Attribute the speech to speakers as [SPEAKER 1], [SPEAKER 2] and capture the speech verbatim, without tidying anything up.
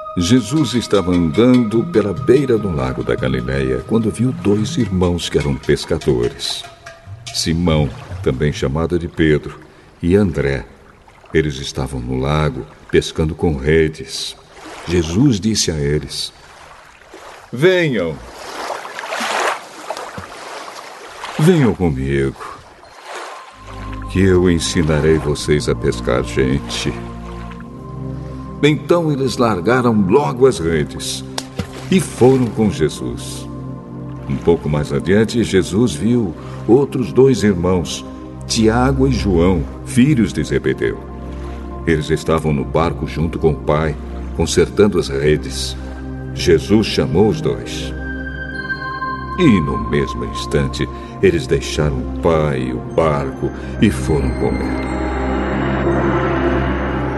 [SPEAKER 1] Jesus estava andando pela beira do lago da Galileia quando viu dois irmãos que eram pescadores. Simão, também chamado de Pedro, e André. Eles estavam no lago pescando com redes. Jesus disse a eles: Venham. Venham comigo, que eu ensinarei vocês a pescar gente. Então eles largaram logo as redes e foram com Jesus. Um pouco mais adiante, Jesus viu outros dois irmãos, Tiago e João, filhos de Zebedeu. Eles estavam no barco junto com o pai, consertando as redes. Jesus chamou os dois. E no mesmo instante, eles deixaram o pai e o barco e foram com ele.